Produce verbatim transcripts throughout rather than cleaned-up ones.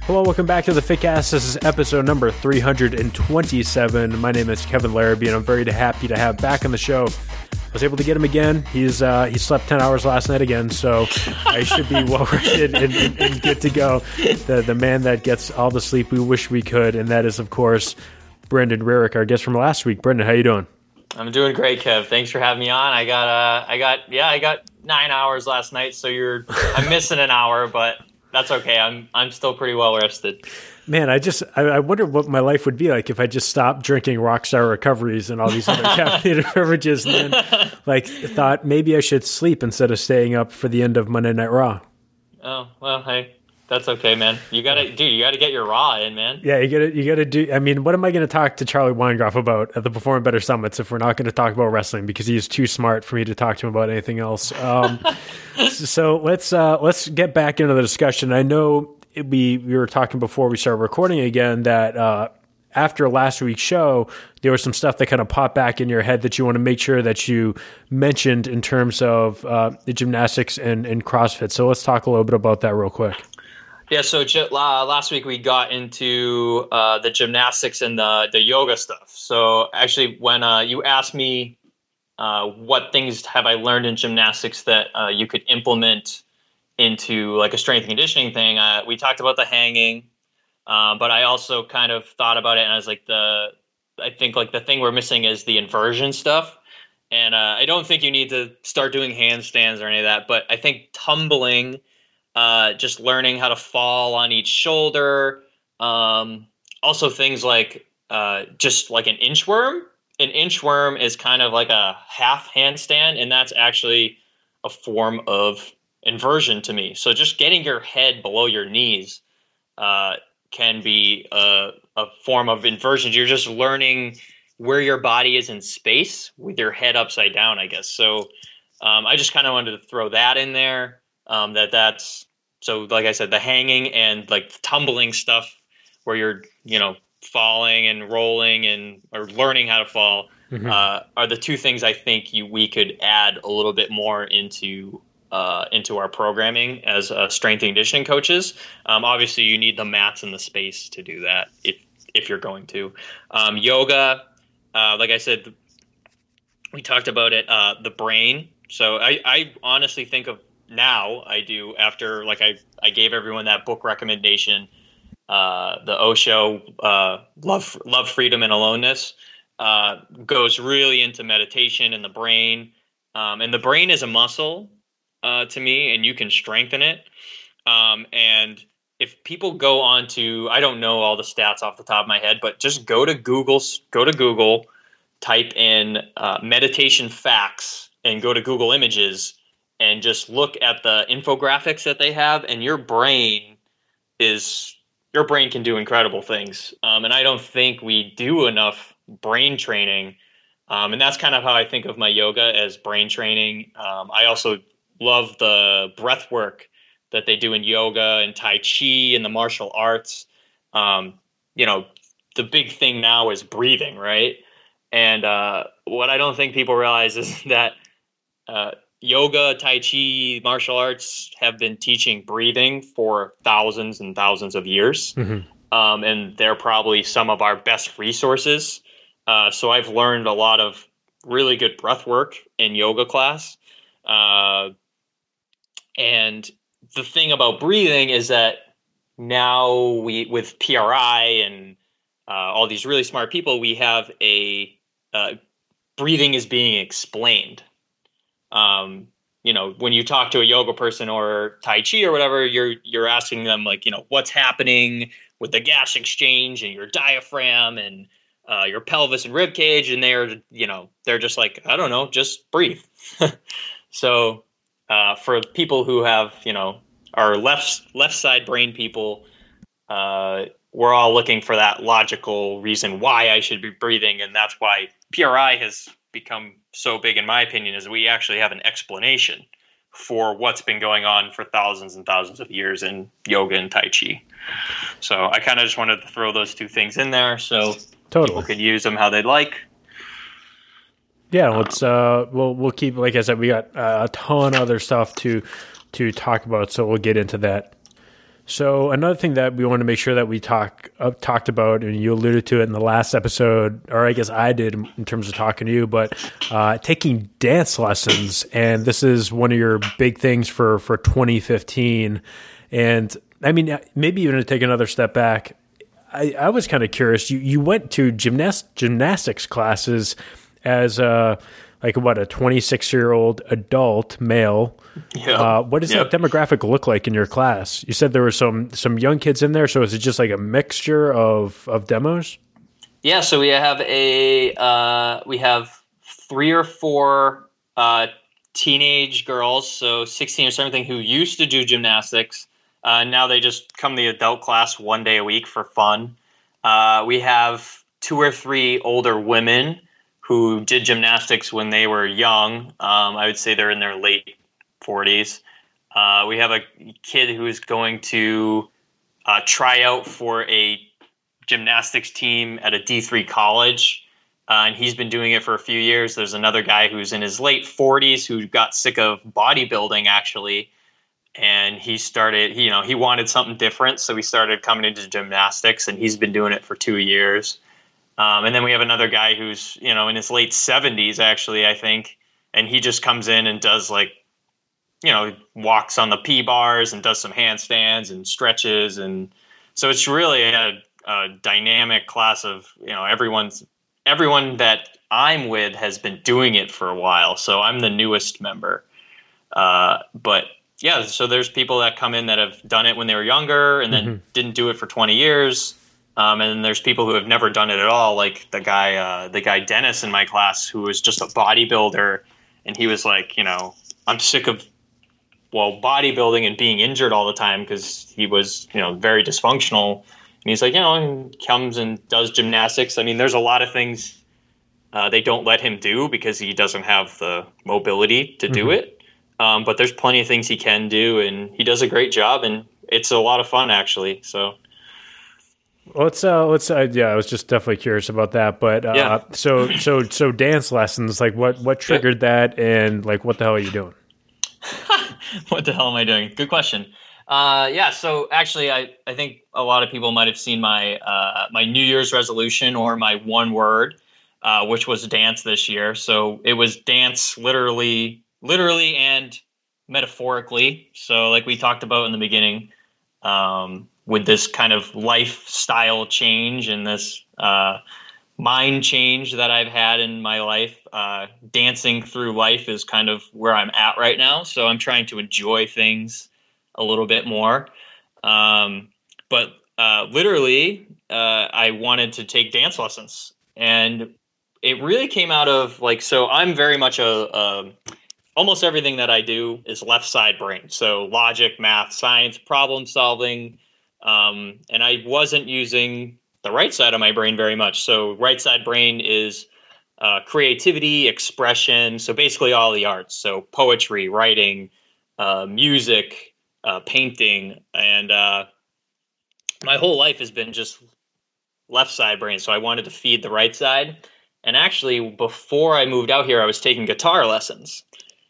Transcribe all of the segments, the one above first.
Hello, welcome back to the Fitcast. This is episode number three hundred twenty-seven. My name is Kevin Larrabee, and I'm very happy to have back on the show. I was able to get him again. He's uh, he slept ten hours last night again, so I should be well rested and, and, and good to go. The the man that gets all the sleep we wish we could, and that is, of course, Brendan Rarick, our guest from last week. Brendan, how you doing? I'm doing great, Kev. Thanks for having me on. I got uh, I got yeah, I got nine hours last night, so you're I'm missing an hour, but that's okay. I'm I'm still pretty well rested. Man, I just I, I wonder what my life would be like if I just stopped drinking Rockstar Recoveries and all these other caffeinated beverages, and then like thought maybe I should sleep instead of staying up for the end of Monday Night Raw. Oh well, hey, that's okay, man. You gotta, dude. You gotta get your Raw in, man. Yeah, you gotta you gotta do. I mean, what am I going to talk to Charlie Weingroff about at the Perform Better Summits if we're not going to talk about wrestling, because he's too smart for me to talk to him about anything else? Um, so let's uh, let's get back into the discussion. I know it, we we were talking before we started recording again that uh, after last week's show, there was some stuff that kind of popped back in your head that you want to make sure that you mentioned in terms of uh, the gymnastics and, and CrossFit. So let's talk a little bit about that real quick. Yeah, so uh, last week we got into uh, the gymnastics and the, the yoga stuff. So actually, when uh, you asked me uh, what things have I learned in gymnastics that uh, you could implement into like a strength and conditioning thing, uh, we talked about the hanging, uh, but I also kind of thought about it, and I was like, the I think like the thing we're missing is the inversion stuff. And uh, I don't think you need to start doing handstands or any of that, but I think tumbling, Uh, just learning how to fall on each shoulder. Um, also things like uh, just like an inchworm. An inchworm is kind of like a half handstand, and that's actually a form of inversion to me. So just getting your head below your knees uh, can be a, a form of inversion. You're just learning where your body is in space with your head upside down, I guess. So um, I just kind of wanted to throw that in there. Um, that that's so like I said, the hanging and like the tumbling stuff where you're, you know, falling and rolling and or learning how to fall mm-hmm. uh, are the two things I think you we could add a little bit more into uh, into our programming as uh, strength and conditioning coaches. Um, obviously, you need the mats and the space to do that if if you're going to. Um, yoga, uh, like I said, we talked about it. Uh, the brain. So I, I honestly think of now I do after like I, I gave everyone that book recommendation, uh, the Osho, uh, love, love, freedom and aloneness, uh, goes really into meditation and the brain. Um, and the brain is a muscle, uh, to me, and you can strengthen it. Um, and if people go on to, I don't know all the stats off the top of my head, but just go to Google, go to Google, type in, uh, meditation facts and go to Google Images, and just look at the infographics that they have, and your brain is your brain can do incredible things. Um, and I don't think we do enough brain training. Um, and that's kind of how I think of my yoga, as brain training. Um, I also love the breath work that they do in yoga and Tai Chi and the martial arts. Um, you know, the big thing now is breathing, right? And uh, what I don't think people realize is that uh, yoga, Tai Chi, martial arts have been teaching breathing for thousands and thousands of years. Mm-hmm. Um, and they're probably some of our best resources. Uh, so I've learned a lot of really good breath work in yoga class. Uh, and the thing about breathing is that now we, with P R I and uh, all these really smart people, we have a uh, breathing is being explained. Um, you know, when you talk to a yoga person or Tai Chi or whatever, you're, you're asking them like, you know, what's happening with the gas exchange and your diaphragm and, uh, your pelvis and rib cage. And they're, you know, they're just like, I don't know, just breathe. So, uh, for people who have, you know, our left, left side brain people, uh, we're all looking for that logical reason why I should be breathing. And that's why P R I has become so big, in my opinion, is we actually have an explanation for what's been going on for thousands and thousands of years in yoga and Tai Chi. So I kind of just wanted to throw those two things in there so totally. People could use them how they'd like. Yeah, let's uh, we'll we'll keep, like I said, we got uh, a ton of other stuff to to talk about, so we'll get into that. So another thing that we want to make sure that we talk uh, talked about, and you alluded to it in the last episode, or I guess I did in terms of talking to you, but uh, taking dance lessons, and this is one of your big things for for twenty fifteen. And I mean, maybe even to take another step back, I, I was kind of curious. You you went to gymnast gymnastics classes as a like what a twenty-six year old adult male. Yeah. Uh, what does Yep. that demographic look like in your class? You said there were some some young kids in there, so is it just like a mixture of of demos? Yeah, so we have a uh, we have three or four uh, teenage girls, so sixteen or seventeen, who used to do gymnastics. Uh, now they just come to the adult class one day a week for fun. Uh, we have two or three older women who did gymnastics when they were young. Um, I would say they're in their late forties. Uh, we have a kid who is going to uh, try out for a gymnastics team at a D three college, uh, and he's been doing it for a few years. There's another guy who's in his late forties who got sick of bodybuilding, actually, and he started, he, you know, he wanted something different, so he started coming into gymnastics, and he's been doing it for two years. Um, and then we have another guy who's, you know, in his late seventies, actually, I think, and he just comes in and does, like, you know, walks on the P bars and does some handstands and stretches. And so it's really a, a dynamic class of, you know, everyone's, everyone that I'm with has been doing it for a while. So I'm the newest member. Uh, but yeah, so there's people that come in that have done it when they were younger and then mm-hmm. didn't do it for twenty years. Um, and then there's people who have never done it at all, like the guy, uh, the guy Dennis in my class, who was just a bodybuilder, and he was like, you know, I'm sick of, well, bodybuilding and being injured all the time because he was, you know, very dysfunctional. And he's like, you know, he comes and does gymnastics. I mean, there's a lot of things uh, they don't let him do because he doesn't have the mobility to do mm-hmm. it. Um, but there's plenty of things he can do, and he does a great job, and it's a lot of fun, actually. So. Let's uh let's uh, yeah, I was just definitely curious about that, but uh yeah. so so so dance lessons, like what what triggered that, and like what the hell are you doing? What the hell am I doing? Good question. Uh yeah, so actually I I think a lot of people might have seen my uh my New Year's resolution, or my one word, uh which was dance this year. So it was dance literally literally and metaphorically. So like we talked about in the beginning, um with this kind of lifestyle change and this uh, mind change that I've had in my life, uh, dancing through life is kind of where I'm at right now. So I'm trying to enjoy things a little bit more. Um, but uh, literally, uh, I wanted to take dance lessons. And it really came out of, like, so I'm very much a, a almost everything that I do is left side brain. So logic, math, science, problem solving. Um, and I wasn't using the right side of my brain very much. So right side brain is uh, creativity, expression. So basically all the arts. So poetry, writing, uh, music, uh, painting. And uh, my whole life has been just left side brain. So I wanted to feed the right side. And actually, before I moved out here, I was taking guitar lessons.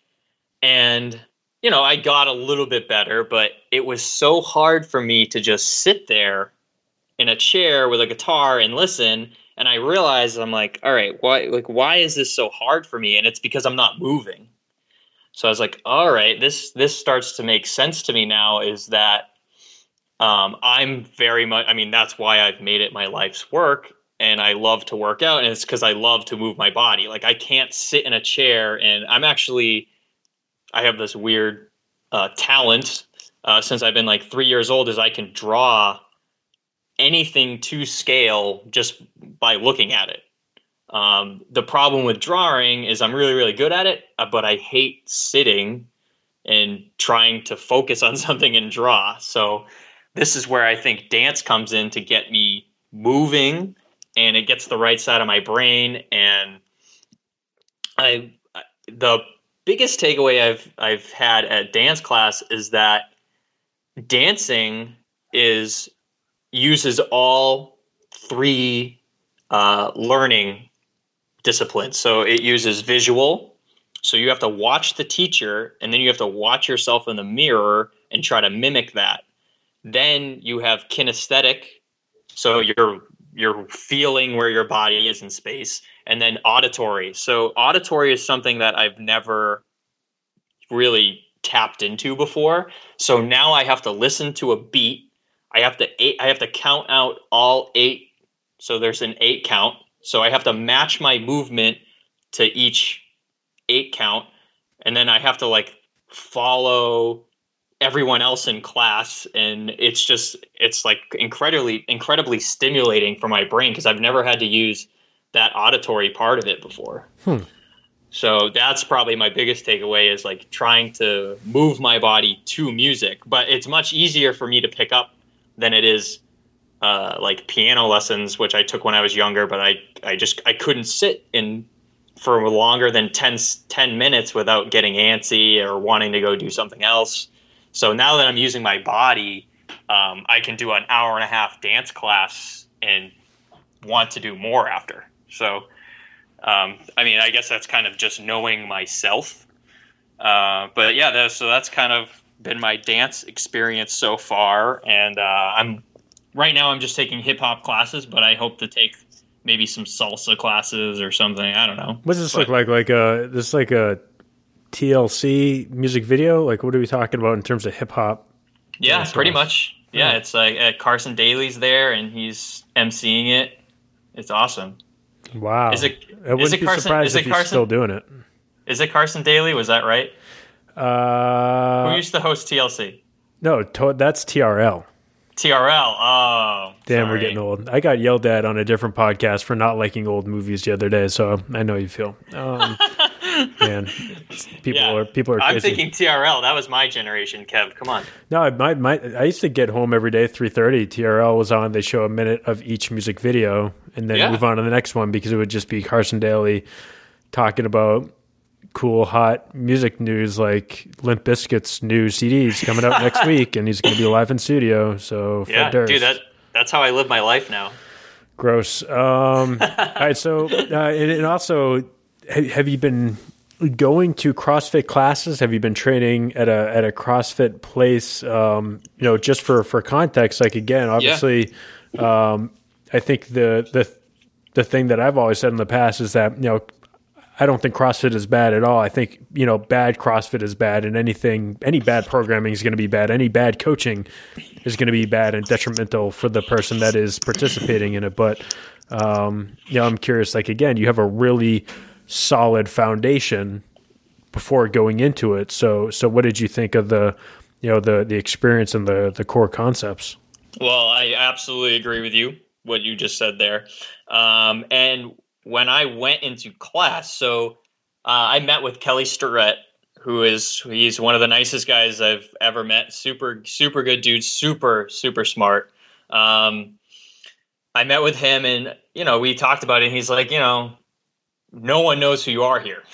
And you know, I got a little bit better, but it was so hard for me to just sit there in a chair with a guitar and listen. And I realized, I'm like, all right, why, like, why is this so hard for me? And it's because I'm not moving. So I was like, all right, this, this starts to make sense to me now, is that um, I'm very much, I mean, that's why I've made it my life's work. And I love to work out. And it's because I love to move my body. Like, I can't sit in a chair, and I'm actually, I have this weird uh, talent uh, since I've been like three years old, is I can draw anything to scale just by looking at it. Um, the problem with drawing is I'm really, really good at it, uh, but I hate sitting and trying to focus on something and draw. So this is where I think dance comes in to get me moving, and it gets the right side of my brain. And I, the biggest takeaway I've I've had at dance class is that dancing is uses all three uh, learning disciplines. So it uses visual. So you have to watch the teacher, and then you have to watch yourself in the mirror and try to mimic that. Then you have kinesthetic, so you're you're feeling where your body is in space, and then auditory. So auditory is something that I've never really tapped into before. So now I have to listen to a beat. I have to eight, I have to count out all eight. So there's an eight count. So I have to match my movement to each eight count, and then I have to like follow everyone else in class, and it's just it's like incredibly incredibly stimulating for my brain because I've never had to use that auditory part of it before. Hmm. So that's probably my biggest takeaway is like trying to move my body to music, but it's much easier for me to pick up than it is uh, like piano lessons, which I took when I was younger, but I, I just I couldn't sit in for longer than ten, ten minutes without getting antsy or wanting to go do something else. So now that I'm using my body, um, I can do an hour and a half dance class and want to do more after. So, um, I mean, I guess that's kind of just knowing myself. Uh, but yeah, that's, so that's kind of been my dance experience so far. And uh, I'm right now I'm just taking hip hop classes, but I hope to take maybe some salsa classes or something. I don't know. What does this but, look like? Like a this like a T L C music video? Like what are we talking about in terms of hip hop? Yeah, pretty class? much. Yeah, yeah, it's like uh, Carson Daly's there and he's emceeing it. It's awesome. Wow. Is it? I wouldn't is it be Carson? surprised Is if it he's Carson? still doing it. Is it Carson Daly? Was that right? Uh, Who used to host T L C? No, to- that's T R L. T R L. Oh, damn, sorry. we're getting old. I got yelled at on a different podcast for not liking old movies the other day, so I know you feel. Um, man, people Yeah. are people are crazy. I'm thinking T R L. That was my generation, Kev. Come on. No, my my I used to get home every day three thirty. T R L was on. They show a minute of each music video, and then Yeah. move on to the next one because it would just be Carson Daly talking about cool, hot music news like Limp Bizkit's new C D's coming out next week, and he's going to be live in studio. So Fred Yeah, Durst. dude, that that's how I live my life now. Gross. Um, all right, so uh, and, and also, have, have you been going to CrossFit classes? Have you been training at a at a CrossFit place? Um, you know, just for, for context, like again, obviously, yeah. um, I think the the the thing that I've always said in the past is that you know. I don't think CrossFit is bad at all. I think, you know, bad CrossFit is bad, and anything, any bad programming is going to be bad. Any bad coaching is going to be bad and detrimental for the person that is participating in it. But, um, you know, I'm curious, like, again, you have a really solid foundation before going into it. So, so what did you think of the, you know, the, the experience and the, the core concepts? Well, I absolutely agree with you, what you just said there. Um, and when I went into class, so uh, I met with Kelly Starrett, who is he's one of the nicest guys I've ever met. Super, super good dude, super, super smart. Um, I met with him, and you know, we talked about it. And he's like, you know, no one knows who you are here,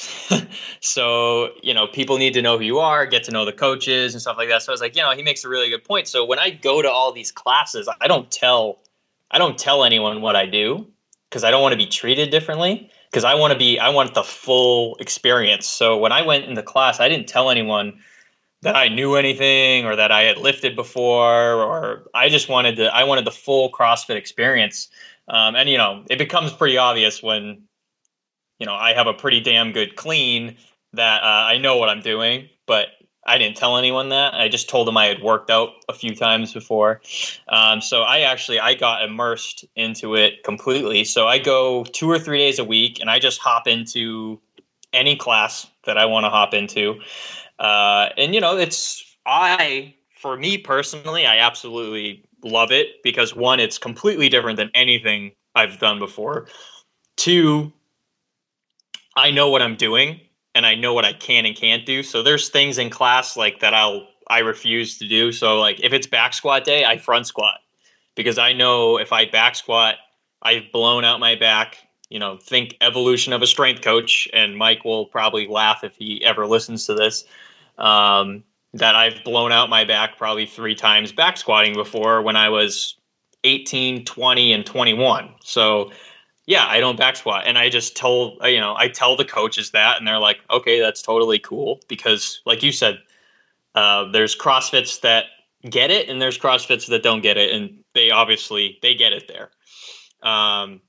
so you know, people need to know who you are, get to know the coaches and stuff like that. So I was like, you know, he makes a really good point. So when I go to all these classes, I don't tell, I don't tell anyone what I do. Because I don't want to be treated differently. Because I want to be, I want the full experience. So when I went into class, I didn't tell anyone that I knew anything or that I had lifted before, or I just wanted to, I wanted the full CrossFit experience. Um, and you know, it becomes pretty obvious when, you know, I have a pretty damn good clean that uh, I know what I'm doing, but I didn't tell anyone that. I just told them I had worked out a few times before. Um, so I actually, I got immersed into it completely. So I go two or three days a week and I just hop into any class that I want to hop into. Uh, and, you know, it's, I, for me personally, I absolutely love it because one, it's completely different than anything I've done before. Two, I know what I'm doing. And I know what I can and can't do. So there's things in class like that I'll I refuse to do. So like if it's back squat day, I front squat because I know if I back squat, I've blown out my back. You know, think evolution of a strength coach, and Mike will probably laugh if he ever listens to this. Um, that I've blown out my back probably three times back squatting before when I was eighteen, twenty, and twenty-one. So yeah, I don't back squat. And I just tell, you know, I tell the coaches that, and they're like, okay, that's totally cool. Because like you said, uh, there's CrossFits that get it, and there's CrossFits that don't get it, and they obviously they get it there. Um,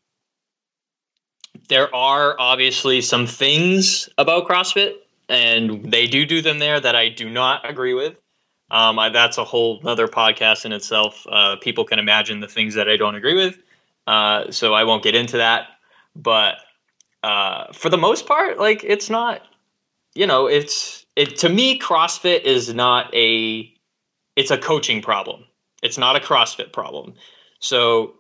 there are obviously some things about CrossFit, and they do do them there that I do not agree with. Um, I, that's a whole other podcast in itself. Uh, people can imagine the things that I don't agree with, uh, so I won't get into that. But uh, for the most part, like it's not, you know, it's it to me. CrossFit is not a, it's a coaching problem. It's not a CrossFit problem. So,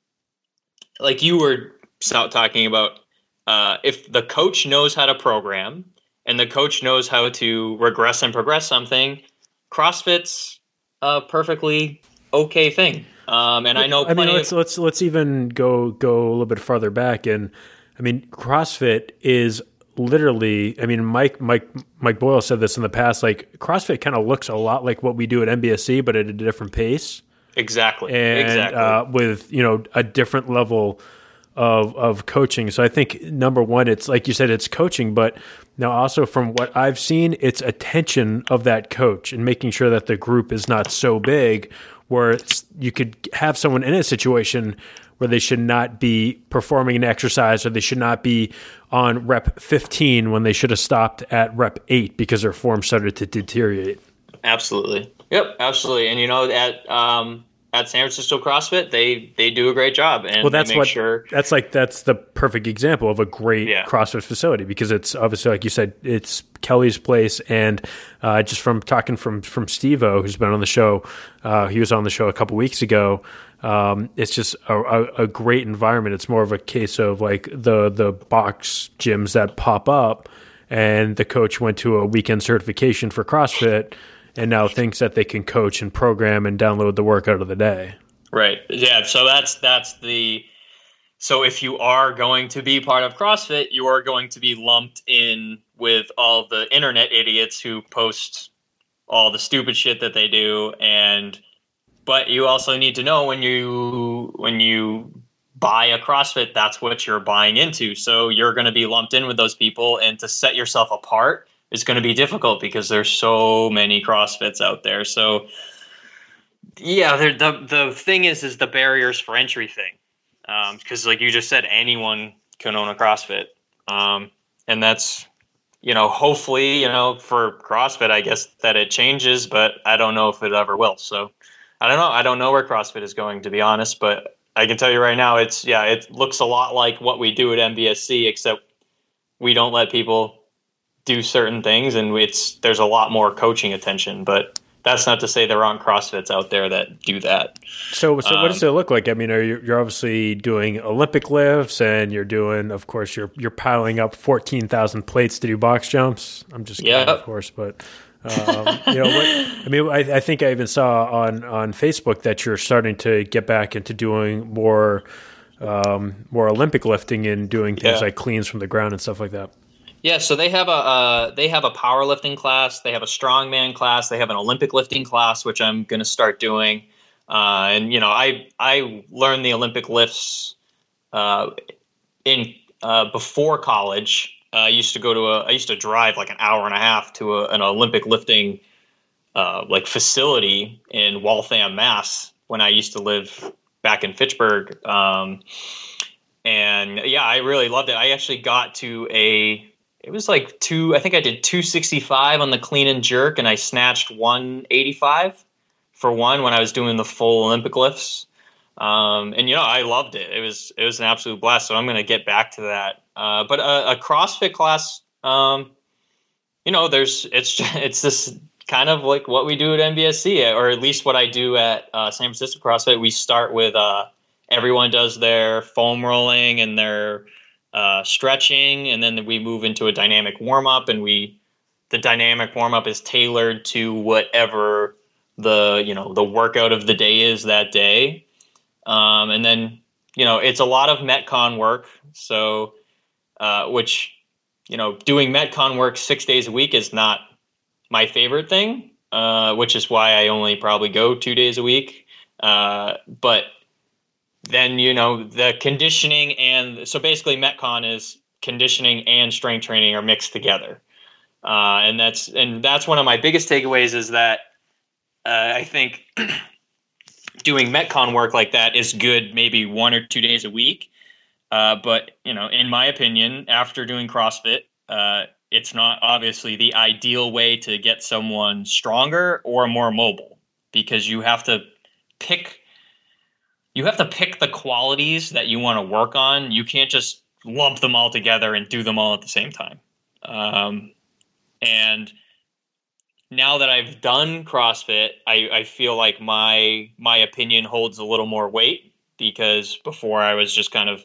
like you were talking about, uh, if the coach knows how to program and the coach knows how to regress and progress something, CrossFit's a perfectly okay thing. Um, and I know I mean, plenty let's of- let's let's even go go a little bit farther back, and I mean, CrossFit is literally. I mean, Mike Mike Mike Boyle said this in the past. Like CrossFit kind of looks a lot like what we do at N B S C, but at a different pace. Exactly. And exactly. uh, with you know a different level of of coaching. So I think number one, it's like you said, it's coaching, but now also from what I've seen, it's attention of that coach and making sure that the group is not so big where it's, you could have someone in a situation where they should not be performing an exercise or they should not be on rep fifteen when they should have stopped at rep eight because their form started to deteriorate. Absolutely. Yep, absolutely. And you know, at um, at San Francisco CrossFit, they they do a great job, and well, that's they make what sure that's like. That's the perfect example of a great yeah. CrossFit facility because it's obviously, like you said, it's Kelly's place, and uh, just from talking from from Steve-O, who's been on the show, uh, he was on the show a couple weeks ago. Um, it's just a, a, a great environment. It's more of a case of like the the box gyms that pop up, and the coach went to a weekend certification for CrossFit. And now thinks that they can coach and program and download the workout of the day. Right. Yeah. So that's that's the. So if you are going to be part of CrossFit, you are going to be lumped in with all the internet idiots who post all the stupid shit that they do. And but you also need to know when you when you buy a CrossFit, that's what you're buying into. So you're going to be lumped in with those people, and to set yourself apart is going to be difficult because there's so many CrossFits out there. So yeah, the the thing is, is the barriers for entry thing. Um, because like you just said, anyone can own a CrossFit. Um, and that's, you know, hopefully, you know, for CrossFit, I guess that it changes, but I don't know if it ever will. So I don't know. I don't know where CrossFit is going, to be honest, but I can tell you right now, it's, yeah, it looks a lot like what we do at N B S C, except we don't let people do certain things, and it's there's a lot more coaching attention. But that's not to say there aren't CrossFits out there that do that. So, so um, what does it look like? I mean, are you, you're obviously doing Olympic lifts, and you're doing, of course, you're you're piling up fourteen thousand plates to do box jumps. I'm just kidding, Yep. of course, but um, you know, what, I mean, I, I think I even saw on on Facebook that you're starting to get back into doing more um, more Olympic lifting and doing things Yeah. like cleans from the ground and stuff like that. Yeah, so they have a uh, they have a powerlifting class, they have a strongman class, they have an Olympic lifting class, which I'm going to start doing. Uh, and you know, I I learned the Olympic lifts uh, in uh, before college. Uh, I used to go to a I used to drive like an hour and a half to a, an Olympic lifting uh, like facility in Waltham, Mass, when I used to live back in Fitchburg. Um, and yeah, I really loved it. I actually got to a It was like two, I think I did two sixty-five on the clean and jerk, and I snatched one eighty-five for one when I was doing the full Olympic lifts. Um, and, you know, I loved it. It was it was an absolute blast, so I'm going to get back to that. Uh, but a, a CrossFit class, um, you know, there's it's it's this kind of like what we do at N B S C, or at least what I do at uh, San Francisco CrossFit. We start with uh, everyone does their foam rolling and their uh, stretching, and then we move into a dynamic warm up, and we the dynamic warm up is tailored to whatever the you know the workout of the day is that day, um, and then you know it's a lot of Metcon work, so uh, which you know doing Metcon work six days a week is not my favorite thing, uh, which is why I only probably go two days a week, uh, but then, you know, the conditioning and so basically Metcon is conditioning and strength training are mixed together. Uh, and that's, and that's one of my biggest takeaways is that uh, I think doing Metcon work like that is good maybe one or two days a week. Uh, but, you know, in my opinion, after doing CrossFit, uh, it's not obviously the ideal way to get someone stronger or more mobile, because you have to pick you have to pick the qualities that you want to work on. You can't just lump them all together and do them all at the same time. Um, and now that I've done CrossFit, I, I feel like my my opinion holds a little more weight, because before I was just kind of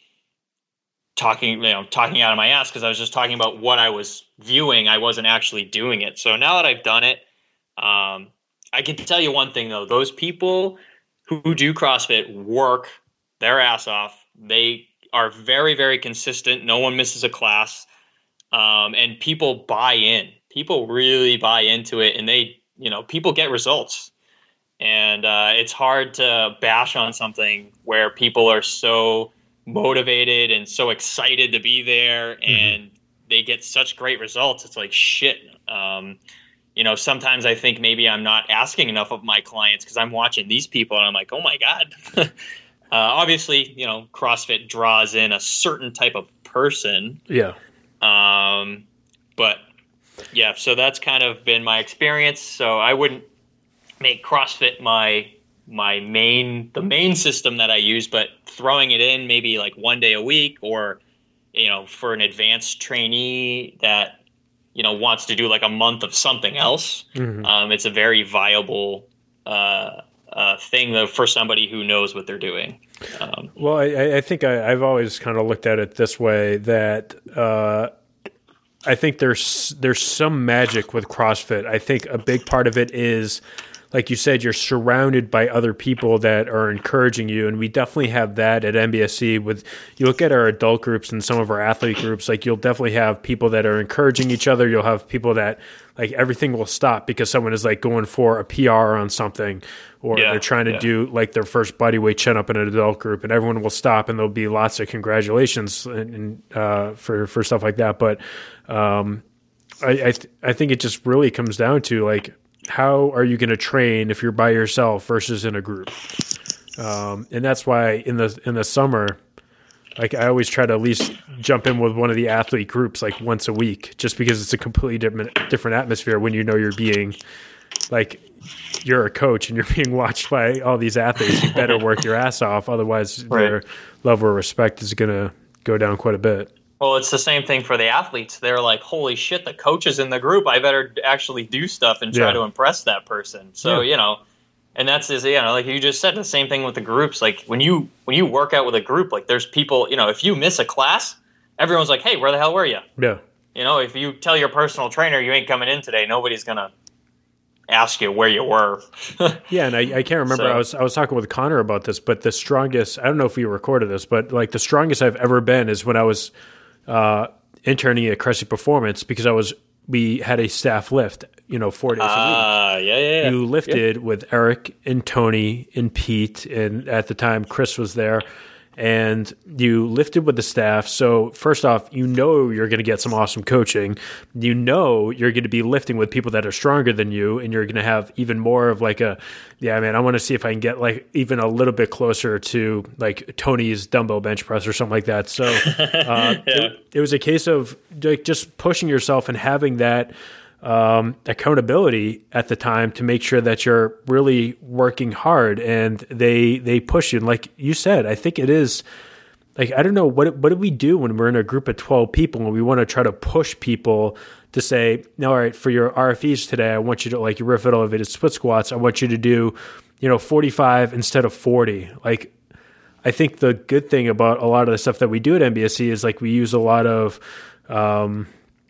talking, you know, talking out of my ass because I was just talking about what I was viewing. I wasn't actually doing it. So now that I've done it, um, I can tell you one thing though: those people who do CrossFit work their ass off. They are very, very consistent. No one misses a class, um, and people buy in. People really buy into it, and they, you know, people get results. And uh, it's hard to bash on something where people are so motivated and so excited to be there, and mm-hmm. they get such great results. It's like, shit. Um, you know, sometimes I think maybe I'm not asking enough of my clients, because I'm watching these people and I'm like, oh my God. uh, obviously, you know, CrossFit draws in a certain type of person. Yeah. Um, but yeah, so that's kind of been my experience. So I wouldn't make CrossFit my my main the main system that I use, but throwing it in maybe like one day a week, or, you know, for an advanced trainee that, you know, wants to do like a month of something else, mm-hmm. um, it's a very viable uh, uh, thing though for somebody who knows what they're doing. Um, well, I, I think I, I've always kind of looked at it this way, that uh, I think there's there's some magic with CrossFit. I think a big part of it is, like you said, you're surrounded by other people that are encouraging you. And we definitely have that at N B S C. With, you look at our adult groups and some of our athlete groups, like you'll definitely have people that are encouraging each other. You'll have people that, like, everything will stop because someone is like going for a P R on something, or yeah, they're trying to yeah. do like their first bodyweight chin up in an adult group, and everyone will stop, and there'll be lots of congratulations and, and uh, for, for stuff like that. But um, I, I, th- I think it just really comes down to, like, how are you going to train if you're by yourself versus in a group? Um, and that's why in the in the summer, like, I always try to at least jump in with one of the athlete groups like once a week, just because it's a completely different different atmosphere when you know you're being, like, you're a coach and you're being watched by all these athletes. You better work your ass off, otherwise right. their level of respect is going to go down quite a bit. Well, it's the same thing for the athletes. They're like, holy shit, the coach is in the group. I better actually do stuff and try yeah. to impress that person. So, yeah. you know, and that's, you know, like you just said, the same thing with the groups. Like when you when you work out with a group, like there's people, you know, if you miss a class, everyone's like, hey, where the hell were you? Yeah. You know, if you tell your personal trainer you ain't coming in today, nobody's going to ask you where you were. yeah, and I, I can't remember. So, I was I was talking with Connor about this, but the strongest, I don't know if we recorded this, but like the strongest I've ever been is when I was uh, interning at Cressy Performance, because I was we had a staff lift, you know, four days uh, a week. Ah, yeah, yeah, yeah. You lifted yeah. with Eric and Tony and Pete, and at the time Chris was there. And you lifted with the staff. So first off, you know you're going to get some awesome coaching. You know you're going to be lifting with people that are stronger than you, and you're going to have even more of like a, yeah, man, I want to see if I can get like even a little bit closer to like Tony's dumbbell bench press or something like that. So uh, yeah. it, it was a case of like just pushing yourself and having that Um, accountability at the time to make sure that you're really working hard, and they they push you. And like you said, I think it is like, I don't know, what what do we do when we're in a group of twelve people and we want to try to push people to say, no, all right, for your R F Es today, I want you to, like your rear foot elevated split squats, I want you to do, you know, forty-five instead of forty. Like, I think the good thing about a lot of the stuff that we do at N B S C is like we use a lot of um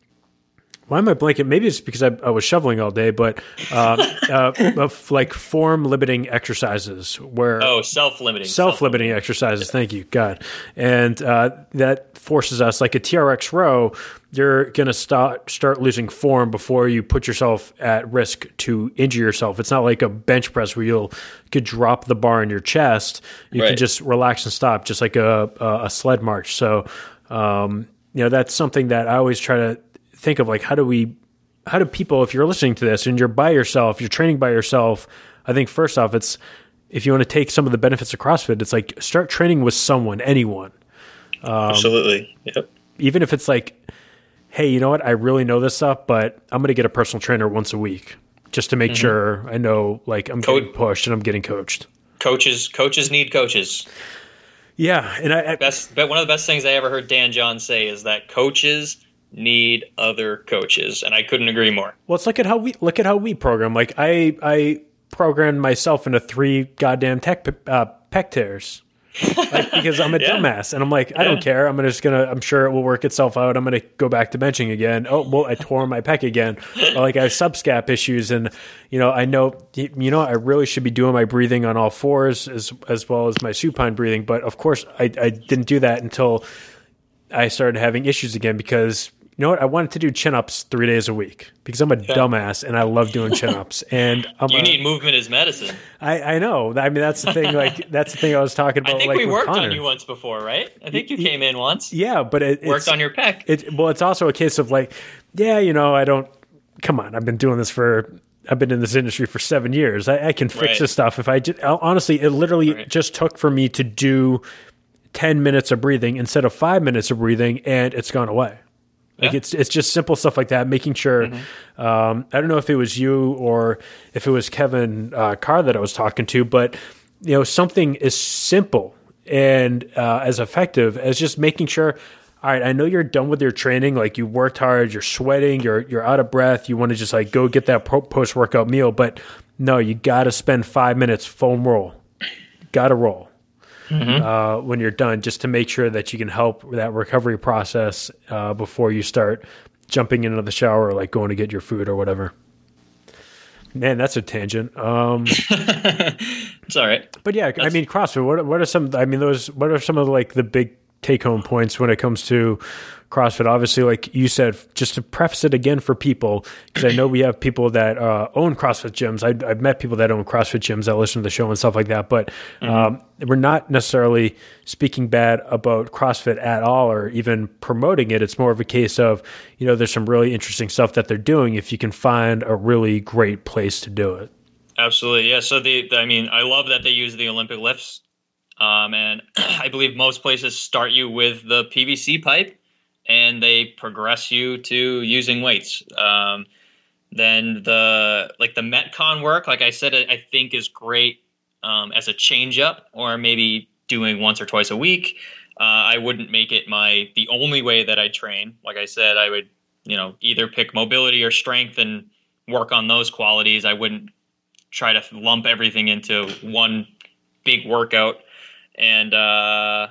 why am I blanking? Maybe it's because I, I was shoveling all day, but um, uh, of like form limiting exercises where oh self-limiting self-limiting self-limiting exercises. Thank you, God, and uh, that forces us, like a T R X row. You're gonna start start losing form before you put yourself at risk to injure yourself. It's not like a bench press where you'll could drop the bar in your chest. You right. can just relax and stop, just like a a, a sled march. So um, you know, that's something that I always try to think of, like, how do we how do people, if you're listening to this and you're by yourself, you're training by yourself, I think first off, it's, if you want to take some of the benefits of CrossFit, it's like start training with someone, anyone. Um, Absolutely. Yep. Even if it's like, hey, you know what? I really know this stuff, but I'm going to get a personal trainer once a week just to make mm-hmm. sure I know, like, I'm Co- getting pushed and I'm getting coached. Coaches, coaches need coaches. Yeah, and I, I best, but one of the best things I ever heard Dan John say is that coaches need other coaches, and I couldn't agree more. Well, it's look at how we look at how we program. Like I, I programmed myself into three goddamn tech uh, pec tears. Like, because I'm a yeah. dumbass, and I'm like, I yeah. don't care. I'm gonna just gonna. I'm sure it will work itself out. I'm gonna go back to benching again. Oh well, I tore my pec again. Or like I have subscap issues, and you know, I know, you know, I really should be doing my breathing on all fours as as well as my supine breathing. But of course, I I didn't do that until I started having issues again because. You know what? I wanted to do chin-ups three days a week because I'm a yeah. dumbass and I love doing chin-ups. And I'm you a, need movement as medicine. I, I know. I mean, that's the thing. Like that's the thing I was talking about. I think like, we worked Connor. on you once before, right? I think you y- came in once. Yeah, but it worked on your pec. It, well, it's also a case of like, yeah, you know, I don't. Come on, I've been doing this for. I've been in this industry for seven years. I, I can fix right. this stuff if I just, honestly. It literally right. just took for me to do ten minutes of breathing instead of five minutes of breathing, and it's gone away. Like yeah. it's it's just simple stuff like that, making sure. Mm-hmm. Um, I don't know if it was you or if it was Kevin uh, Carr that I was talking to, but you know, something as simple and uh, as effective as just making sure. All right, I know you're done with your training. Like you worked hard, you're sweating, you're you're out of breath. You want to just like go get that post workout meal, but no, you got to spend five minutes foam roll. Got to roll. Mm-hmm. Uh, when you're done, just to make sure that you can help with that recovery process uh, before you start jumping into the shower or like going to get your food or whatever. Man, that's a tangent. Um, it's all right. But yeah, that's... I mean, CrossFit. What what are some? I mean, those. What are some of the, like the big take home points when it comes to CrossFit? Obviously, like you said, just to preface it again for people, because I know we have people that uh, own CrossFit gyms. I, I've met people that own CrossFit gyms that listen to the show and stuff like that, but mm-hmm. um, we're not necessarily speaking bad about CrossFit at all or even promoting it. It's more of a case of, you know, there's some really interesting stuff that they're doing if you can find a really great place to do it. Absolutely. Yeah. So the, the I mean, I love that they use the Olympic lifts. Um, and I believe most places start you with the P V C pipe and they progress you to using weights. Um, then the, like the Metcon work, like I said, I think is great, um, as a change up or maybe doing once or twice a week. Uh, I wouldn't make it my, the only way that I train. Like I said, I would, you know, either pick mobility or strength and work on those qualities. I wouldn't try to lump everything into one big workout. And, uh,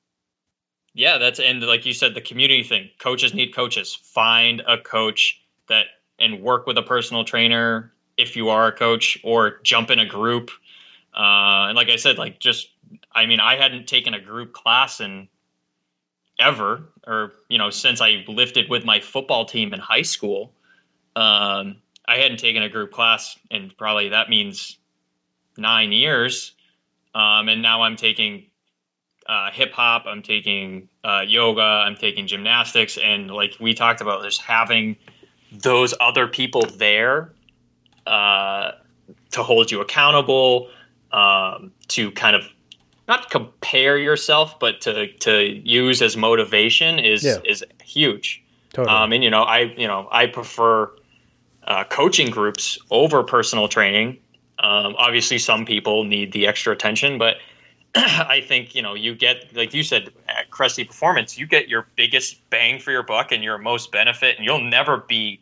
yeah, that's, and like you said, the community thing, coaches need coaches. Find a coach that, and work with a personal trainer if you are a coach, or jump in a group. Uh, and like I said, like just, I mean, I hadn't taken a group class in ever, or, you know, since I lifted with my football team in high school. Um, I hadn't taken a group class and probably that means nine years. Um, and now I'm taking uh, hip hop, I'm taking uh, yoga, I'm taking gymnastics. And like we talked about, just having those other people there uh, to hold you accountable, um, to kind of not compare yourself, but to, to use as motivation is, yeah. is huge. Totally. Um, and, you know, I, you know, I prefer uh, coaching groups over personal training. Um, obviously, some people need the extra attention, but I think, you know, you get, like you said, at Cresty Performance, you get your biggest bang for your buck and your most benefit, and you'll never be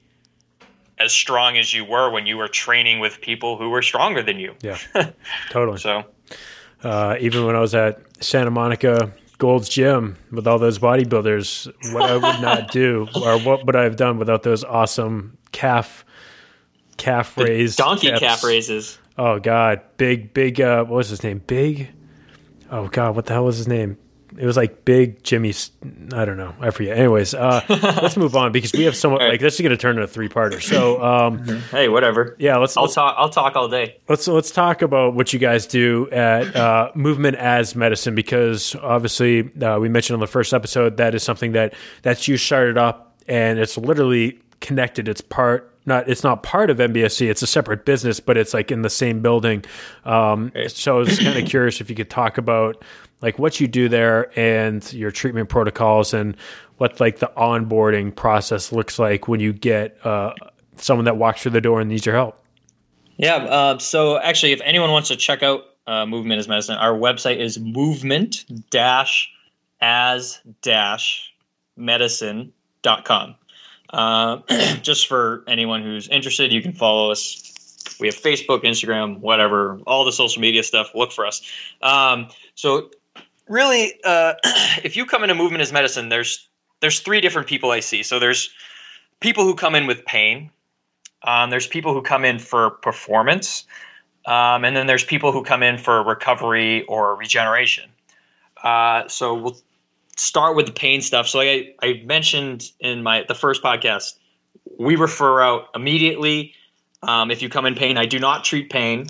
as strong as you were when you were training with people who were stronger than you. Yeah, totally. So, uh, even when I was at Santa Monica Gold's Gym with all those bodybuilders, what I would not do, or what would I have done without those awesome calf calf raise donkey tips. Calf raises. Oh God, big big. Uh, what was his name? Big. Oh God, what the hell was his name? It was like Big Jimmy. I don't know. I forget. Anyways, uh, let's move on because we have so much. Right. Like this is going to turn into a three-parter. So, um, hey, whatever. Yeah, let's. I'll let's, talk. I'll talk all day. Let's let's talk about what you guys do at uh, Movement as Medicine, because obviously uh, we mentioned on the first episode that is something that that's you started up, and it's literally connected. It's part not, it's not part of M B S C. It's a separate business, but it's like in the same building. Um, Right. So I was kind of curious if you could talk about like what you do there and your treatment protocols and what like the onboarding process looks like when you get uh, someone that walks through the door and needs your help. Yeah. Uh, so actually, if anyone wants to check out uh, Movement as Medicine, our website is movement dash as dash medicine dot com. Uh, just for anyone who's interested, you can follow us. We have Facebook, Instagram, whatever, all the social media stuff. Look for us. Um, so really, uh, if you come into Movement as Medicine, there's there's three different people I see. So there's people who come in with pain. Um, there's people who come in for performance. Um, and then there's people who come in for recovery or regeneration. Uh, so we'll start with the pain stuff. So like I, I mentioned in my the first podcast, we refer out immediately. Um, if you come in pain, I do not treat pain.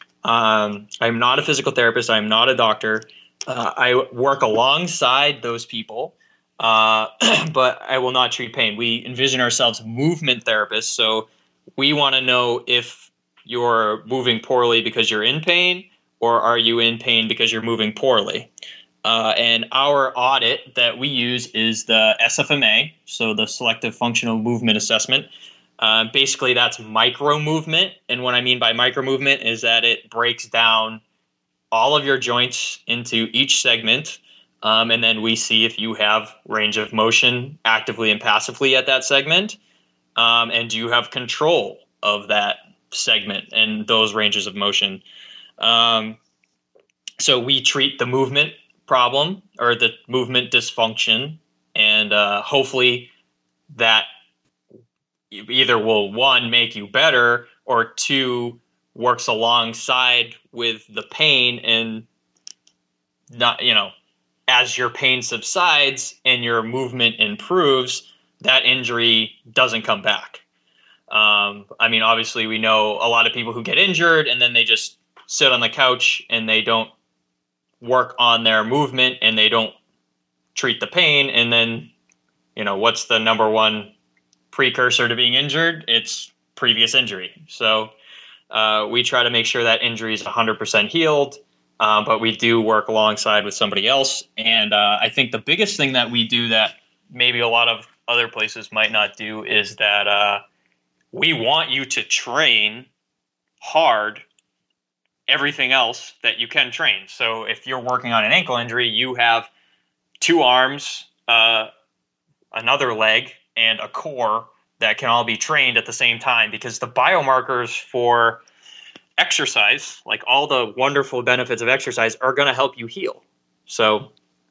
Um, I'm not a physical therapist. I'm not a doctor. Uh, I work alongside those people, uh, but I will not treat pain. We envision ourselves movement therapists. So we want to know if you're moving poorly because you're in pain, or are you in pain because you're moving poorly? Uh, and our audit that we use is the S F M A, so the Selective Functional Movement Assessment. Uh, basically, that's micro movement. And what I mean by micro movement is that it breaks down all of your joints into each segment. Um, and then we see if you have range of motion actively and passively at that segment. Um, and do you have control of that segment and those ranges of motion? Um, so we treat the movement problem or the movement dysfunction, and uh, hopefully that either will, one, make you better, or two, works alongside with the pain, and not, you know, as your pain subsides and your movement improves, that injury doesn't come back. Um, I mean, obviously we know a lot of people who get injured and then they just sit on the couch and they don't work on their movement and they don't treat the pain. And then, you know, what's the number one precursor to being injured? It's previous injury. So uh, we try to make sure that injury is one hundred percent healed, uh, but we do work alongside with somebody else. And uh, I think the biggest thing that we do that maybe a lot of other places might not do is that uh, we want you to train hard everything else that you can train. So if you're working on an ankle injury, you have two arms, uh, another leg, and a core that can all be trained at the same time, because the biomarkers for exercise, like all the wonderful benefits of exercise, are going to help you heal. So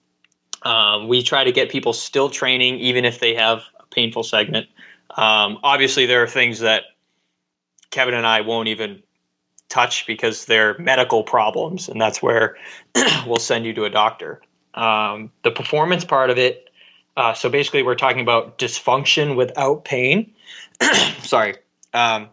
um, we try to get people still training even if they have a painful segment. Um, obviously, there are things that Kevin and I won't even touch because they're medical problems, and that's where we'll send you to a doctor. Um, the performance part of it, uh, so basically we're talking about dysfunction without pain. Sorry. Um,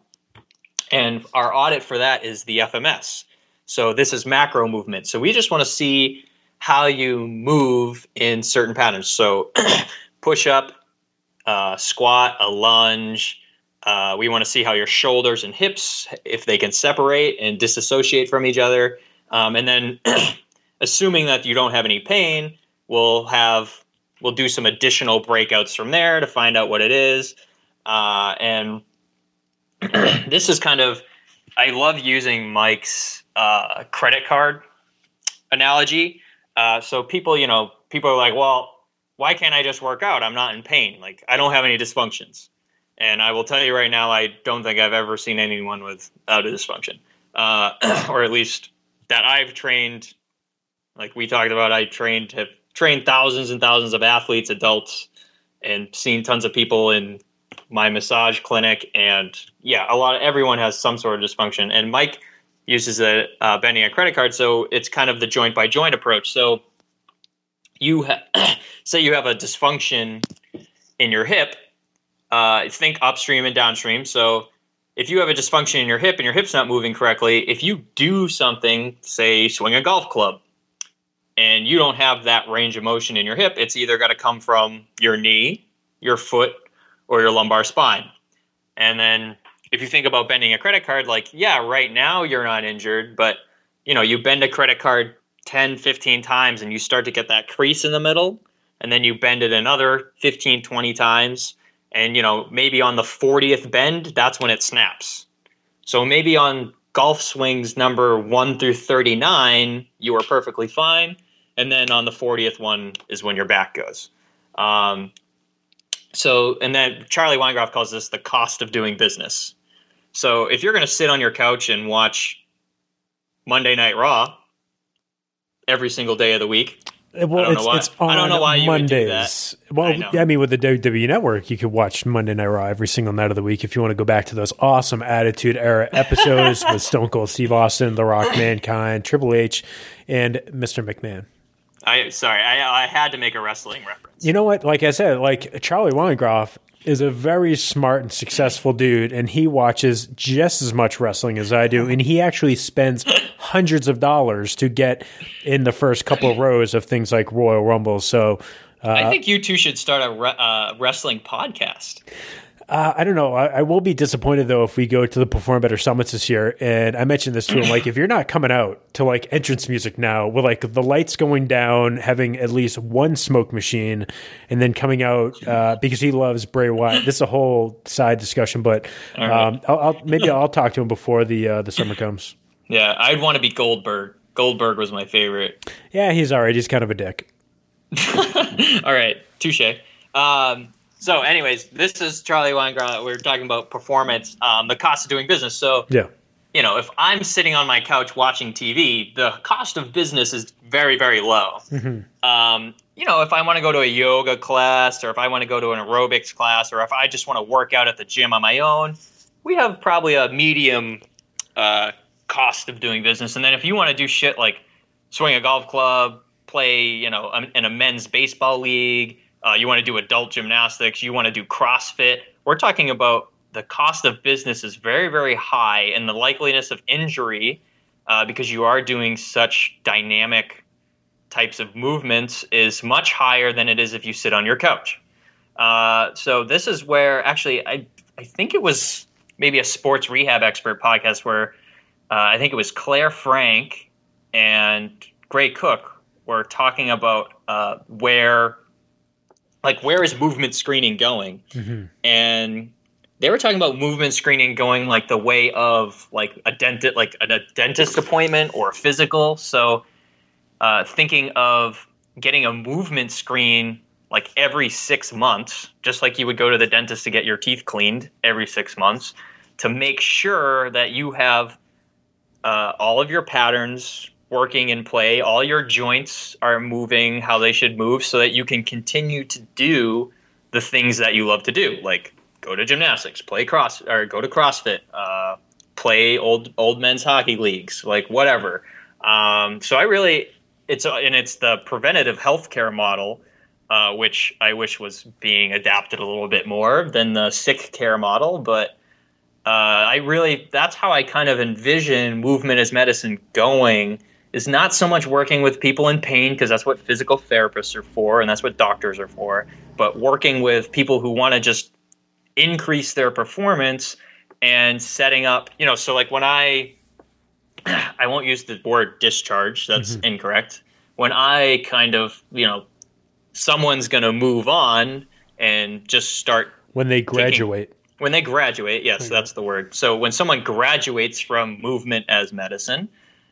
and our audit for that is the F M S. So this is macro movement. So we just want to see how you move in certain patterns. So push up, uh, squat, a lunge. Uh, we want to see how your shoulders and hips, if they can separate and disassociate from each other. Um, and then assuming that you don't have any pain, we'll have we'll do some additional breakouts from there to find out what it is. Uh, and this is kind of, I love using Mike's uh, credit card analogy. Uh, so people, you know, people are like, well, why can't I just work out? I'm not in pain. Like, I don't have any dysfunctions. And I will tell you right now, I don't think I've ever seen anyone without a dysfunction, uh, or at least that I've trained. Like we talked about, I trained have trained thousands and thousands of athletes, adults, and seen tons of people in my massage clinic. And yeah, a lot of everyone has some sort of dysfunction. And Mike uses a uh, bending a credit card, so it's kind of the joint by joint approach. So you ha- say you have a dysfunction in your hip. Uh, think upstream and downstream. So if you have a dysfunction in your hip and your hip's not moving correctly, if you do something, say swing a golf club, and you don't have that range of motion in your hip, it's either got to come from your knee, your foot, or your lumbar spine. And then if you think about bending a credit card, like, yeah, right now you're not injured, but you know, you bend a credit card ten, fifteen times and you start to get that crease in the middle, and then you bend it another fifteen, twenty times. And, you know, maybe on the fortieth bend, that's when it snaps. So maybe on golf swings number one through thirty-nine, you are perfectly fine. And then on the fortieth one is when your back goes. Um, so, and then Charlie Weingroff calls this the cost of doing business. So if you're going to sit on your couch and watch Monday Night Raw every single day of the week, well, I don't it's, know why, it's on I don't know why you Mondays. would do that. Well, I, I mean, with the W W E Network, you could watch Monday Night Raw every single night of the week if you want to go back to those awesome Attitude Era episodes with Stone Cold Steve Austin, The Rock, Mankind, Triple H, and Mister McMahon. I sorry, I, I had to make a wrestling reference. You know what? Like I said, like Charlie Weingroff is a very smart and successful dude, and he watches just as much wrestling as I do, and he actually spends hundreds of dollars to get in the first couple of rows of things like Royal Rumble. So uh, I think you two should start a re- uh, wrestling podcast. Uh, I don't know. I, I will be disappointed, though, if we go to the Perform Better Summits this year. And I mentioned this to him, like, if you're not coming out to, like, entrance music now with, like, the lights going down, having at least one smoke machine, and then coming out uh, because he loves Bray Wyatt. This is a whole side discussion, but um, right. I'll, I'll, maybe I'll talk to him before the uh, the summer comes. Yeah, I'd want to be Goldberg. Goldberg was my favorite. Yeah, he's all right. He's kind of a dick. All right. Touche. Um So, anyways, this is Charlie Weingroff. We're talking about performance, um, the cost of doing business. So, yeah, you know, if I'm sitting on my couch watching T V, the cost of business is very, very low. Mm-hmm. Um, you know, if I want to go to a yoga class, or if I want to go to an aerobics class, or if I just want to work out at the gym on my own, we have probably a medium uh, cost of doing business. And then if you want to do shit like swing a golf club, play, you know, in a men's baseball league, Uh, you want to do adult gymnastics, you want to do CrossFit, we're talking about the cost of business is very, very high, and the likeliness of injury, uh, because you are doing such dynamic types of movements, is much higher than it is if you sit on your couch. Uh, so this is where, actually, I, I think it was maybe a sports rehab expert podcast where uh, I think it was Claire Frank and Gray Cook were talking about uh, where... like, where is movement screening going? Mm-hmm. And they were talking about movement screening going like the way of like a dentist, like a dentist appointment or a physical. So uh, thinking of getting a movement screen like every six months, just like you would go to the dentist to get your teeth cleaned every six months, to make sure that you have uh, all of your patterns working in play, all your joints are moving how they should move, so that you can continue to do the things that you love to do, like go to gymnastics, play cross, or go to CrossFit, uh, play old old men's hockey leagues, like whatever. Um, so I really, it's and it's the preventative healthcare model, uh, which I wish was being adapted a little bit more than the sick care model, but. Uh, I really, that's how I kind of envision movement as medicine going, is not so much working with people in pain, because that's what physical therapists are for and that's what doctors are for, but working with people who want to just increase their performance and setting up, you know, so like when I, I won't use the word discharge, that's mm-hmm. incorrect. When I kind of, you know, someone's going to move on and just start. When they graduate. Taking, when they graduate, yes, okay. That's the word. So when someone graduates from movement as medicine,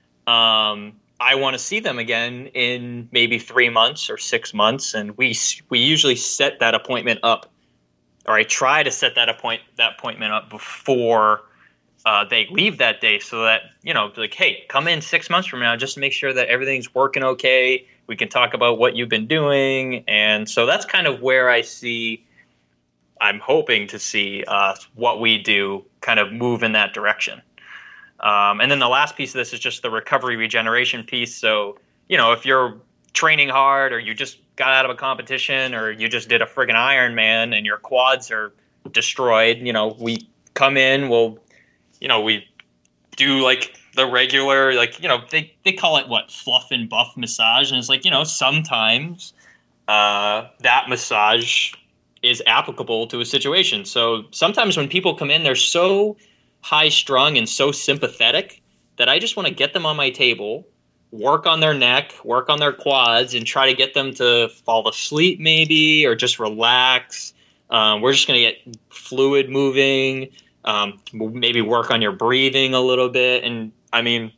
Um, I want to see them again in maybe three months or six months, and we we usually set that appointment up, or I try to set that appoint that appointment up before uh, they leave that day, so that, you know, like, hey, come in six months from now just to make sure that everything's working okay. We can talk about what you've been doing, and so that's kind of where I see. I'm hoping to see uh, what we do kind of move in that direction. Um, and then the last piece of this is just the recovery regeneration piece. So, you know, if you're training hard, or you just got out of a competition, or you just did a friggin' Ironman and your quads are destroyed, you know, we come in, we'll, you know, we do like the regular, like, you know, they, they call it what, fluff and buff massage. And it's like, you know, sometimes uh, that massage is applicable to a situation. So sometimes when people come in, they're so high strung and so sympathetic that I just want to get them on my table, work on their neck, work on their quads, and try to get them to fall asleep maybe, or just relax. Um, we're just going to get fluid moving, um, maybe work on your breathing a little bit. And I mean,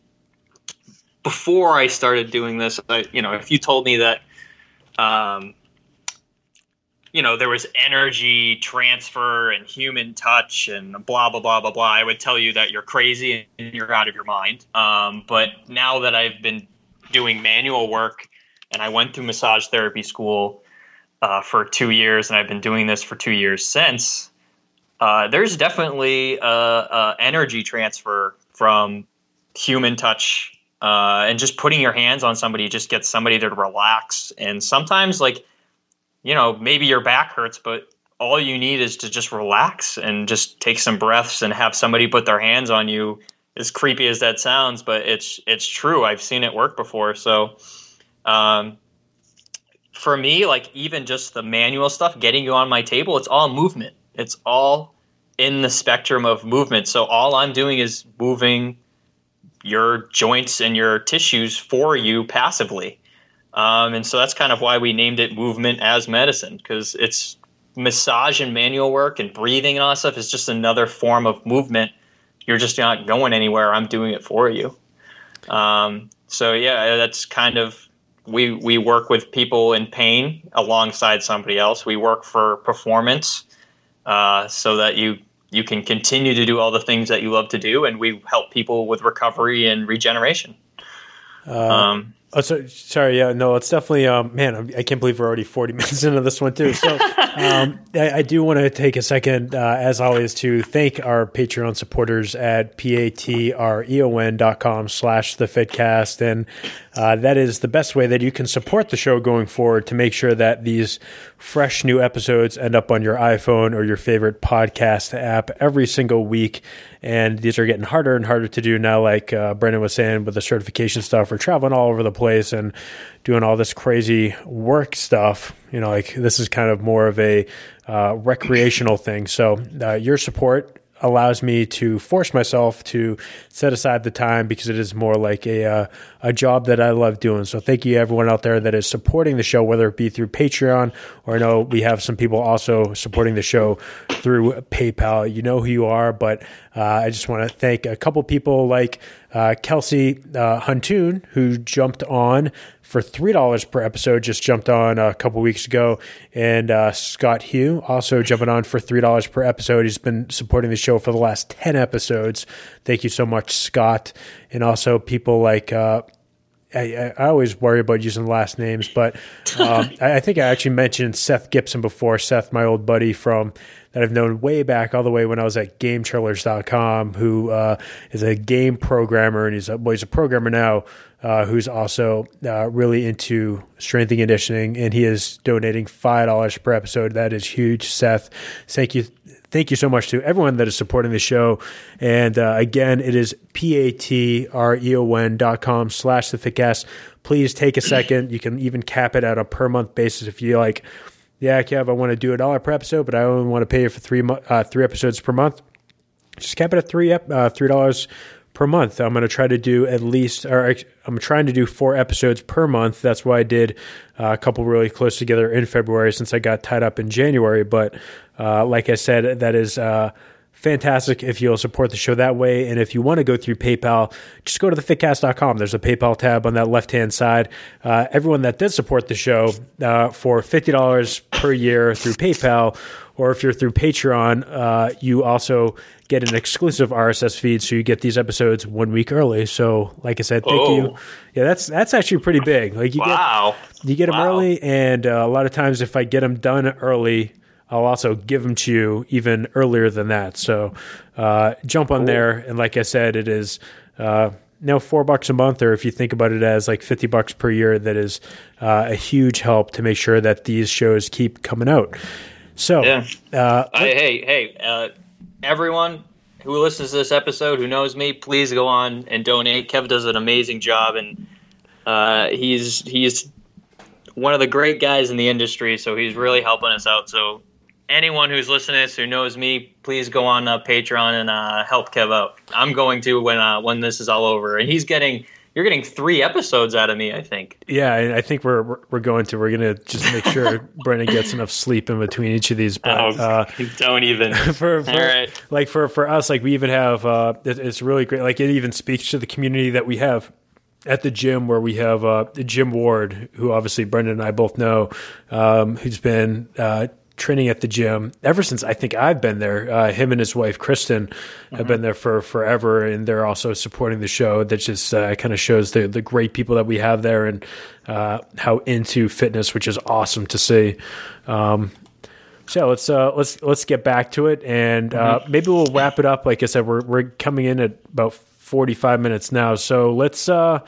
before I started doing this, I, you know, if you told me that, um, you know, there was energy transfer and human touch and blah, blah, blah, blah, blah, I would tell you that you're crazy and you're out of your mind. Um, but now that I've been doing manual work and I went through massage therapy school uh, for two years and I've been doing this for two years since, uh, there's definitely a, a energy transfer from human touch uh, and just putting your hands on somebody just gets somebody to relax. And sometimes, like, you know, maybe your back hurts, but all you need is to just relax and just take some breaths and have somebody put their hands on you. As creepy as that sounds, but it's it's true. I've seen it work before. So um, for me, like even just the manual stuff, getting you on my table, it's all movement. It's all in the spectrum of movement. So all I'm doing is moving your joints and your tissues for you passively. Um, and so that's kind of why we named it Movement as Medicine, because it's massage and manual work and breathing and all that stuff is just another form of movement. You're just not going anywhere. I'm doing it for you. Um, so, yeah, that's kind of we we work with people in pain alongside somebody else. We work for performance uh, so that you you can continue to do all the things that you love to do. And we help people with recovery and regeneration. Uh, um Oh, so, sorry. Yeah, no, it's definitely, um, man, I can't believe we're already forty minutes into this one too. So um, I, I do want to take a second, uh, as always, to thank our Patreon supporters at patreon dot com slash the fitcast. And uh, that is the best way that you can support the show going forward to make sure that these fresh new episodes end up on your iPhone or your favorite podcast app every single week. And these are getting harder and harder to do now, like uh, Brendan was saying, with the certification stuff. We're traveling all over the place and doing all this crazy work stuff. You know, like this is kind of more of a uh, recreational thing. So uh, your support allows me to force myself to set aside the time because it is more like a uh, a job that I love doing. So thank you everyone out there that is supporting the show, whether it be through Patreon or I know we have some people also supporting the show through PayPal. You know who you are, but uh, I just want to thank a couple people like uh, Kelsey uh, Huntoon, who jumped on for three dollars per episode, just jumped on a couple weeks ago. And uh, Scott Hugh also jumping on for three dollars per episode. He's been supporting the show for the last ten episodes. Thank you so much, Scott. And also people like, uh, I, I always worry about using last names, but um, I, I think I actually mentioned Seth Gibson before. Seth, my old buddy from that I've known way back, all the way when I was at game trailers dot com, who uh, is a game programmer, and he's a, well, he's a programmer now, uh, who's also uh, really into strength and conditioning, and he is donating five dollars per episode. That is huge, Seth. Thank you. Thank you so much to everyone that is supporting the show. And uh, again, it is patreon dot com slash the fitcast. Please take a second. You can even cap it at a per month basis if you like. Yeah, Kev, I want to do a dollar per episode, but I only want to pay you for three uh, three episodes per month. Just cap it at three uh, three dollars per month. I'm going to try to do at least, or I'm trying to do four episodes per month. That's why I did uh, a couple really close together in February since I got tied up in January. But uh, like I said, that is uh, fantastic if you'll support the show that way. And if you want to go through PayPal, just go to the fitcast dot com. There's a PayPal tab on that left-hand side. Uh, everyone that did support the show uh, for fifty dollars per year through PayPal, or if you're through Patreon, uh, you also get an exclusive R S S feed, so you get these episodes one week early. So, like I said, thank oh. you. Yeah, that's that's actually pretty big. Like you wow. get you get them wow. early, and uh, a lot of times if I get them done early, I'll also give them to you even earlier than that. So uh, jump on cool. there, and like I said, it is uh, now four bucks a month, or if you think about it as like fifty bucks per year, that is uh, a huge help to make sure that these shows keep coming out. So, yeah. uh, hey, hey, hey, uh, everyone who listens to this episode who knows me, please go on and donate. Kev does an amazing job, and uh, he's he's one of the great guys in the industry, so he's really helping us out. So anyone who's listening to this who knows me, please go on uh, Patreon and uh, help Kev out. I'm going to when uh, when this is all over, and he's getting. You're getting three episodes out of me, I think. Yeah, and I think we're we're going to. We're going to just make sure Brendan gets enough sleep in between each of these. But, oh, uh, don't even. For, for All right. Like for, for us, like we even have. Uh, it, it's really great. Like it even speaks to the community that we have at the gym, where we have uh, Jim Ward, who obviously Brendan and I both know, um, who's been. Uh, training at the gym ever since I think I've been there. Uh, him and his wife, Kristen, have mm-hmm. been there for forever, and they're also supporting the show. That just uh, kind of shows the the great people that we have there and uh, how into fitness, which is awesome to see. Um, so let's uh, let's let's get back to it, and uh, mm-hmm. maybe we'll wrap it up. Like I said, we're we're coming in at about forty-five minutes now, so let's. Uh,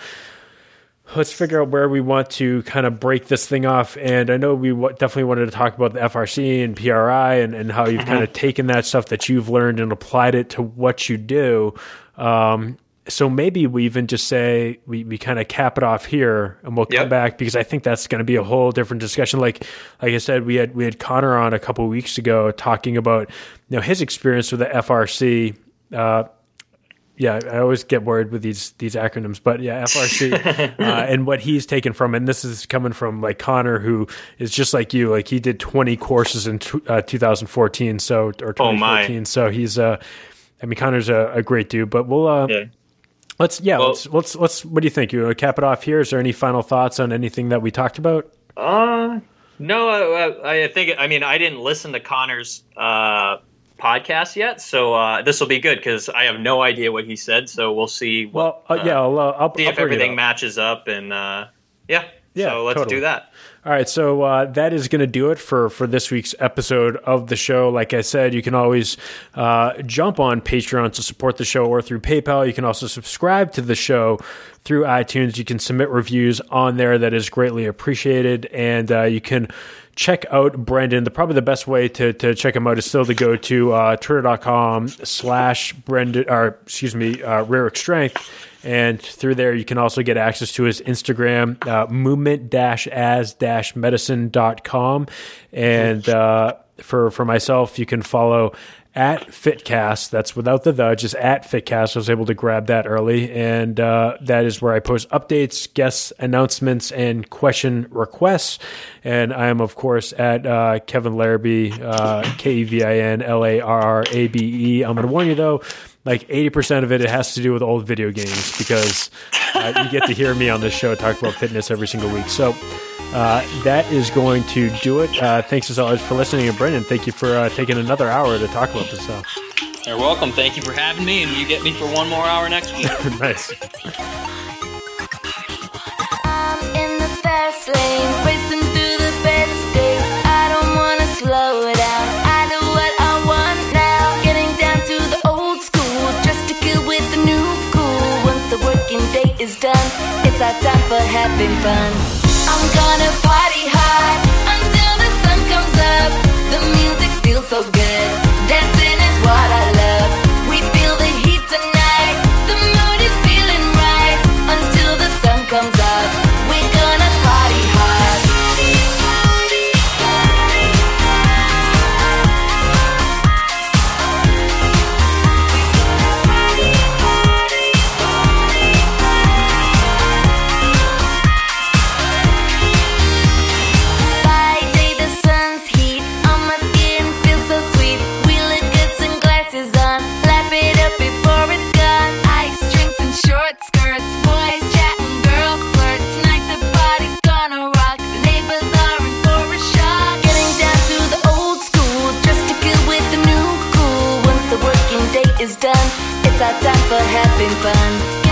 Let's figure out where we want to kind of break this thing off. And I know we w- definitely wanted to talk about the F R C and P R I and, and how you've mm-hmm. kind of taken that stuff that you've learned and applied it to what you do. Um, so maybe we even just say we, we kind of cap it off here and we'll come yep. back, because I think that's going to be a whole different discussion. Like like I said, we had we had Connor on a couple of weeks ago talking about you know his experience with the F R C. Uh, Yeah, I always get worried with these these acronyms, but yeah, F R C uh, and what he's taken from, and this is coming from like Connor, who is just like you, like he did twenty courses in t- uh, two thousand fourteen, so or twenty fourteen, oh so he's uh, I mean Connor's a, a great dude, but we'll uh, yeah. let's yeah well, let's let's let's what do you think? You want to cap it off here? Is there any final thoughts on anything that we talked about? Uh, no, I, I think I mean I didn't listen to Connor's. Uh, podcast yet, so uh, this will be good because I have no idea what he said. So we'll see. What, well, uh, yeah, I'll, uh, I'll see I'll if everything matches up, and uh, yeah, yeah. So let's totally. do that. All right, so uh, that is going to do it for, for this week's episode of the show. Like I said, you can always uh, jump on Patreon to support the show or through PayPal. You can also subscribe to the show through iTunes. You can submit reviews on there. That is greatly appreciated. And uh, you can check out Brendan. The, probably the best way to, to check him out is still to go to uh, twitter.com slash Brendan, or excuse me, uh, Raric Strength. And through there, you can also get access to his Instagram, uh, movement as medicine dot com. And uh, for, for myself, you can follow at Fitcast. That's without the the, just at Fitcast. I was able to grab that early. And uh, that is where I post updates, guest announcements, and question requests. And I am, of course, at uh, Kevin Larrabee, uh, K E V I N L A R R A B E. I'm going to warn you, though, like eighty percent of it, it has to do with old video games, because uh, you get to hear me on this show talk about fitness every single week. So uh, that is going to do it. Uh, thanks as always for listening. And Brendan, thank you for uh, taking another hour to talk about this stuff. You're welcome. Thank you for having me, and you get me for one more hour next week. Nice. I'm in the fast lane, racing through the best days. I don't want to slow down. I know what I want now. Getting down to the old school, just to kill with the new cool. Once the working day is done, it's our time for having fun. I'm gonna party hard until the sun comes up. The music feels so good. Dancing is what I love. We feel the heat tonight. The mood is feeling right until the sun comes up. We're gonna party hard. By day the sun's heat on my skin feels so sweet. We look good, sunglasses on, lap it up before it's gone. Ice drinks and short skirts, boys chatting, girls flirt. Tonight the party's gonna rock. The neighbors are in for a shock. Getting down to the old school, just to kill with the new cool. Once the working day is done, it's our time for having fun.